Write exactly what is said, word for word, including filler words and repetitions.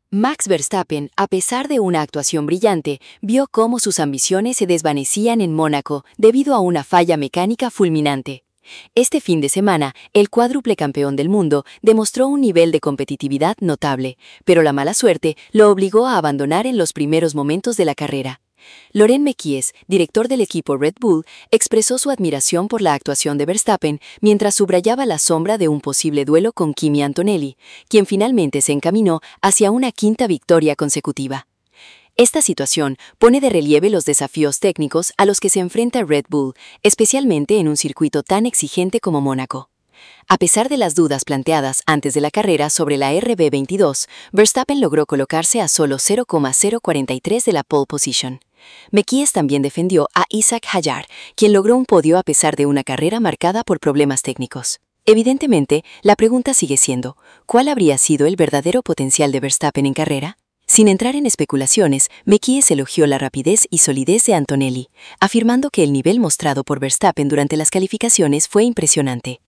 Max Verstappen, a pesar de una actuación brillante, vio cómo sus ambiciones se desvanecían en Mónaco debido a una falla mecánica fulminante. Este fin de semana, el cuádruple campeón del mundo demostró un nivel de competitividad notable, pero la mala suerte lo obligó a abandonar en los primeros momentos de la carrera. Laurent Mekies, director del equipo Red Bull, expresó su admiración por la actuación de Verstappen mientras subrayaba la sombra de un posible duelo con Kimi Antonelli, quien finalmente se encaminó hacia una quinta victoria consecutiva. Esta situación pone de relieve los desafíos técnicos a los que se enfrenta Red Bull, especialmente en un circuito tan exigente como Mónaco. A pesar de las dudas planteadas antes de la carrera sobre la R B veintidós, Verstappen logró colocarse a solo cero coma cero cuarenta y tres de la pole position. Mekies también defendió a Isack Hadjar, quien logró un podio a pesar de una carrera marcada por problemas técnicos. Evidentemente, la pregunta sigue siendo, ¿cuál habría sido el verdadero potencial de Verstappen en carrera? Sin entrar en especulaciones, Mekies elogió la rapidez y solidez de Antonelli, afirmando que el nivel mostrado por Verstappen durante las calificaciones fue impresionante.